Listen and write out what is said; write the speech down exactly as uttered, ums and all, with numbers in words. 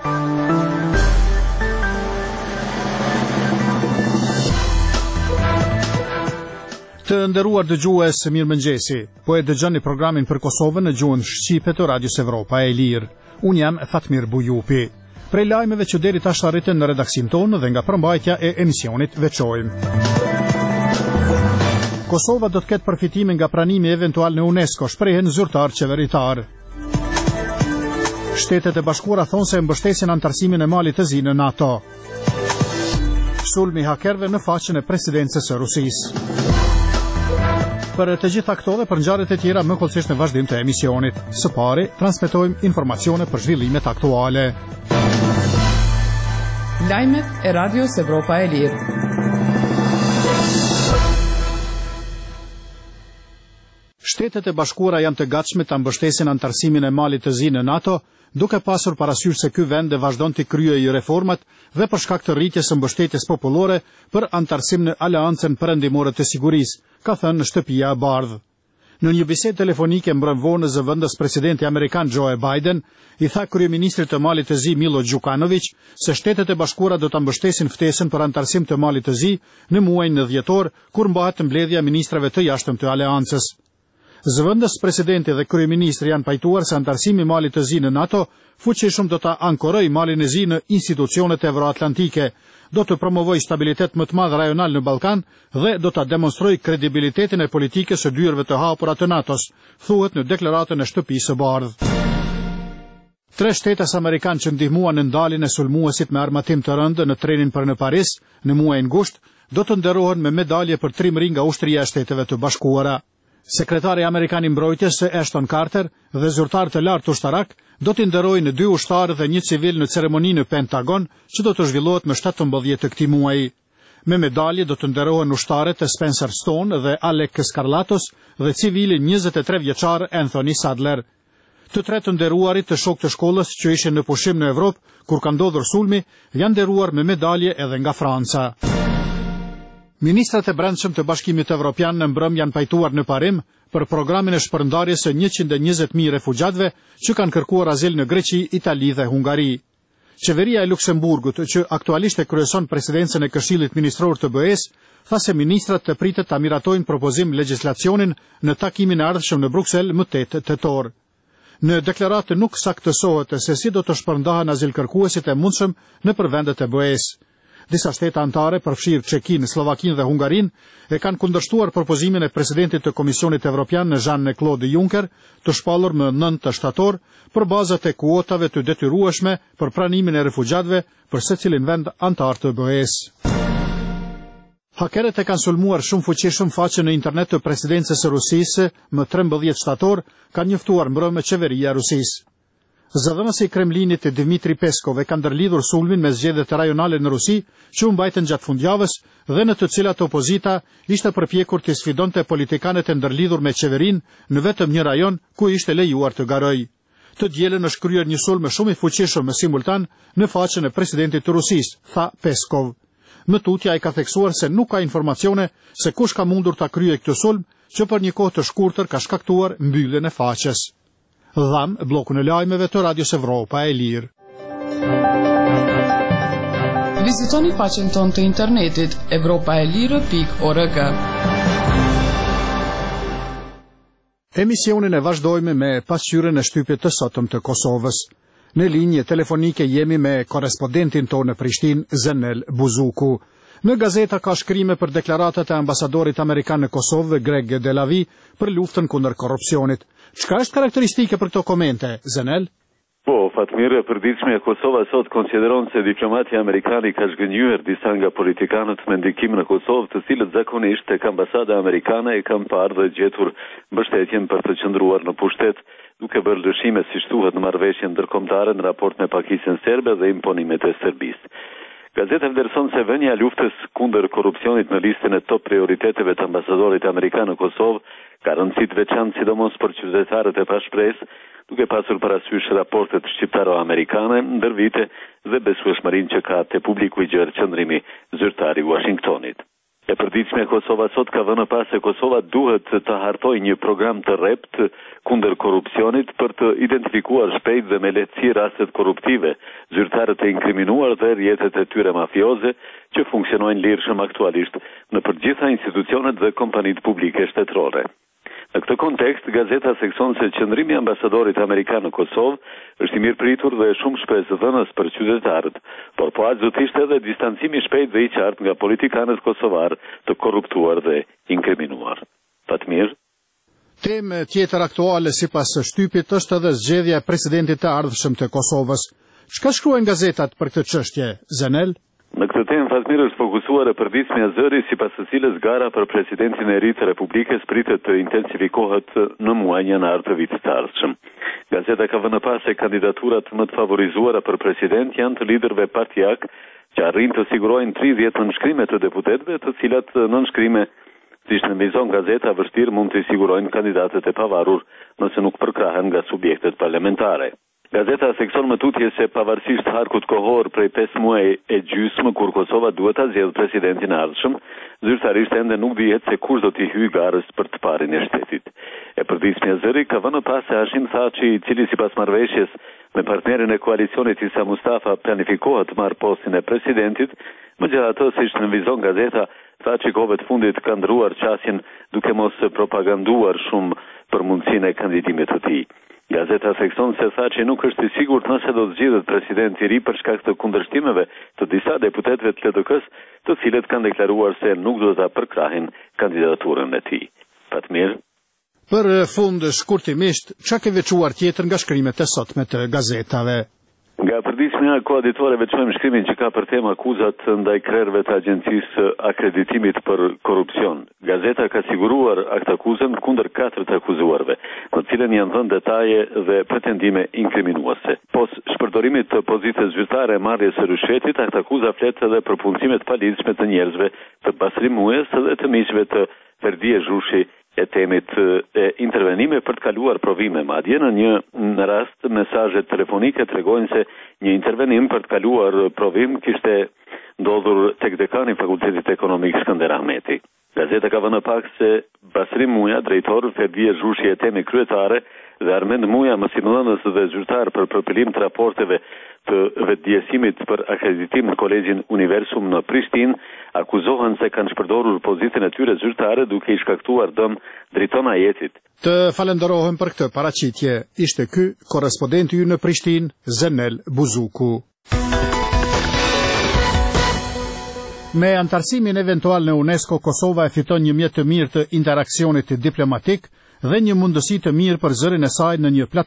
Të nderuar dëgjues, mirëmëngjesi. Po e dëgjoni programin për Kosovën në gjuhën shqipe të Radios Evropa e Lirë. Unë jam Fatmir Bujupi. Prej lajmeve që deri tash arritën në redaksin tonë dhe nga përmbajtja e emisionit veçojmë. Kosova do të ketë përfitime nga pranimi eventual në UNESCO, shprehen zyrtar qeveritar. Shtetet e Bashkuara thonë se mbështesin antarësimin e Malit të Zi në NATO. Sulmi hakerëve në faqen e presidencës së Rusisë. Për të gjitha këto dhe për ngjarjet e tjera më kollësisht në vazhdim të emisionit. Së pari, transmetojmë informacione për zhvillimet aktuale. Lajmet e Radios Evropa e Lirë. Shtetet e Bashkuara janë të gatshme ta mbështesin antarësimin e Malit të Zi në NATO, duke pasur parasysh se ky vend vazhdon të kryejë reformat dhe për shkak të rritjes së mbështetjes popullore për antarësim në Aleancën Perëndimore të Sigurisë, ka thënë në shtëpia e bardhë. Në një bisedë telefonike mbrëm vonë në zëvendës presidenti amerikan Joe Biden, i tha kryeministrit të Malit të Zi Milo Đukanović se Shtetet e Bashkuara do ta mbështesin ftesën për antarësim të Malit të Zi në muajin dhjetor, kur mbahet mbledhja e ministrave të jashtëm të Aleancës. Zëvendës presidenti dhe kryeministri janë pajtuar se antarësimi i Malit të Zi në NATO fuqishëm do ta ankorojë Malin e Zi në institucionet evroatlantike, do të promovojë stabilitet më të madh rajonal në Ballkan dhe do ta demonstrojë kredibilitetin e politikës së dyerve të hapura të NATO-s, thuhet në deklaratën e shtëpisë së bardhë. Tre shtetas amerikan që ndihmuan në ndaljen e sulmuesit me armatim të rëndë në trenin për në Paris në muajin gusht, do të nderohen me medalje për trimëri nga ushtria e Shteteve të Bashkuara. Sekretari amerikan i mbrojtjes Ashton Carter dhe zyrtarë të lartë ushtarak do t'i nderojnë dy ushtarë dhe një civil në ceremoni në Pentagon që do të zhvillohet më shtatëmbëdhjetë të këtij muaji. Me medalje do të nderohen ushtarët e Spencer Stone dhe Alec Skarlatos dhe civili njëzet e tre vjeçar Anthony Sadler. Të tre të nderuarit të shok të shkollës që ishin në pushim në Evropë kur ka ndodhur sulmi janë nderuar me medalje edhe nga Franca. Ministrat e brendshëm të Bashkimit Evropian në mbrëm janë pajtuar në parim për programin e shpërndarjes së njëqind e njëzet mijë refugjatëve që kanë kërkuar azil në Greqi, Itali dhe Hungari. Qeveria e Luksemburgut, që aktualisht e kryeson presidencën e Këshillit Ministror të B E-s, tha se ministrat të pritet ta miratojnë propozim legjislacionin në takimin e ardhshëm në Bruksel më tetë tetor. Në deklaratë nuk saktësohet se si do të shpërndahen azilkërkuesit e mundshëm nëpër vendet e B E-s. Disa shtete anëtare, përfshirë Çekinë, Slovakinë dhe Hungarinë, e kanë kundërshtuar propozimin e presidentit të Komisionit Evropian Jean-Claude Juncker të shpallur më nëntë shtator për bazat e kuotave të detyrueshme për pranimin e refugjatëve për secilin vend antar të B E-s. Hakerët e kanë sulmuar shumë fuqishëm faqen në internet të presidencës së Rusisë më trembëdhjetë shtator, kanë njoftuar mbrëmë qeveria e Rusisë. Zëdhënësi i Kremlinit Dmitri Peskov e ka ndërlidhur sulmin me zgjedhjet rajonale në Rusi që u mbajtën gjatë fundjavës dhe në të cilat opozita ishte përpjekur të sfidonte politikanët e ndërlidhur me qeverinë në vetëm një rajon ku ishte lejuar të garojë. Të dielën është kryer një sulm shumë i fuqishëm simultan në faqen e presidentit të Rusisë, tha Peskov. Më tutje ai ka theksuar se nuk ka informacione se kush ka mundur ta kryejë këtë sulm që për një kohë të shkurtër ka shkaktuar mbylljen e faqes. Dham blokun e lajmeve të Radios Evropa e Lirë. Vizitoni faqen tonë të internetit evropaelire pikë org. Emisionin e vazhdojmë me pasqyrën e shtypit të sotëm të Kosovës. Në linje telefonike jemi me korespondentin tonë në Prishtinë, Zenel Buzuku. Në gazeta ka shkrime për deklaratat e ambasadorit amerikan në Kosovë, Greg Delavi, për luftën kundër korrupsionit. Çka është karakteristike për këto komente, Zenel? Po, Fatmir, e përditshme e Kosova sot konsideron se diplomati amerikani ka zgënjyer disa nga politikanët me ndikim në Kosovë, të cilët zakonisht tek ambasada amerikane e kanë parë dhe gjetur mbështetjen për të qëndruar në pushtet, duke bërë lëshime si thuhet në marrëveshjen ndërkombëtare në raport me pakisjen serbe dhe imponimet e Serbisë. Gazeta vlerëson se vënia e luftës kundër korrupsionit në listën e top prioriteteve të ambasadorit amerikan në Kosovë ka rëndësi të veçantë sidomos për qytetarët e pashpresë, duke pasur parasysh raportet shqiptaro-amerikane ndër vite dhe besueshmërinë që ka te publiku i gjerë qëndrimi zyrtar i Washingtonit. E përditshme Kosova sot ka vënë pas se Kosova duhet të hartojë një program të rrept kundër korrupsionit për të identifikuar shpejt dhe me lehtësi rastet korruptive, zyrtarët e inkriminuar dhe rrjetet e tyre mafioze që funksionojnë lirshëm aktualisht në përgjitha institucionet dhe kompanitë publike shtetërore. Në këtë kontekst, gazeta sekson se qëndrimi i ambasadorit amerikan në Kosovë është i mirëpritur dhe shumë shpresëdhënës për qytetarët, por po aq do të ishte edhe distancimi shpejt dhe i qartë nga politikanët kosovar të korruptuar dhe inkriminuar. Fatmir. Temë tjetër aktuale sipas shtypit është edhe zgjedhja e presidentit të ardhshëm të Kosovës. Çka shkruajnë gazetat për këtë çështje, Zenel? Në këtë temë Fatmir është fokusuar e përditshmja e zëri sipas së cilës gara për presidentin e ri të Republikës pritet të intensifikohet në muajin janar të vitit të ardhshëm. Gazeta ka vënë pas se kandidaturat më të favorizuara për president janë të liderëve partijak që arrin të sigurojnë tridhjetë nënshkrime të deputetëve, të cilat nënshkrime, siç nënvizon gazeta, vështirë mund të sigurojnë kandidatët e pavarur nëse nuk përkrahen nga subjektet parlamentare. Gazeta sekson më tutje se pavarësisht harkut kohor prej pesë muaj e gjysmë kur Kosova duhet ta zgjedhë presidentin e ardhshëm, zyrtarisht ende nuk dihet se kush do t'i hyjë garës për të parin e shtetit. E përditshmja zëri ka vënë pas se Hashim Thaçi, i cili sipas marrëveshjes me partnerin e koalicionit Isa Mustafa planifikohet të marrë postin e presidentit, megjithatë siç nënvizon gazeta, Thaçi kohëve të fundit ka ndruar qasjen duke mos propaganduar shumë për mundësinë e kandidimit të tij. Gazeta sekson se Thaçi nuk është i sigurt nëse do të zgjidhet presidenti i ri për shkak të kundërshtimeve të disa deputetëve të L D K-s, të cilët kanë deklaruar se nuk do ta përkrahin kandidaturën e tij. Fatmir. Për fund shkurtimisht, çka ke veçuar tjetër nga shkrimet e sotme të gazetave? Nga përditshmja e koaditore veçojmë shkrimin që ka për temë akuzat ndaj krerëve të Agjencisë Akreditimit për Korrupsion. Gazeta ka siguruar akt akuzën kundër katër të akuzuarve, në cilën janë dhënë detaje dhe pretendime inkriminuese. Pos shpërdorimit të pozitës zyrtare e marrjes së ryshetit, akt akuza flet edhe për punësime të palidhshme të njerëzve, të pasrimues dhe të miqve të Ferdie Zhushi e temit e intervenime për të kaluar provime. Madje në një në rast mesazhet telefonike tregojnë se një intervenim për të kaluar provim kishte ndodhur tek dekani i Fakultetit Ekonomik Skënder Ahmeti. Gazeta ka vënë pak se Basrim Muja, drejtor Ferdie Zhushi e temi kryetare, dhe Armend Muja, mësimdhënës dhe zyrtar për përpilim të raporteve të vetëdijësimit për akreditim në Kolegjin Universum në Prishtinë, akuzohen se kanë shpërdorur pozitën e tyre zyrtare duke i shkaktuar dëm drejtona jetit. Të falenderohem për këtë paraqitje. Ishte ky korrespondenti ynë në Prishtinë, Zenel Buzuku. Me antarësimin eventual në UNESCO, Kosova e fiton një mjet të mirë të interaksionit diplomatik dhe një mundësi të mirë për zërin e saj në një platformë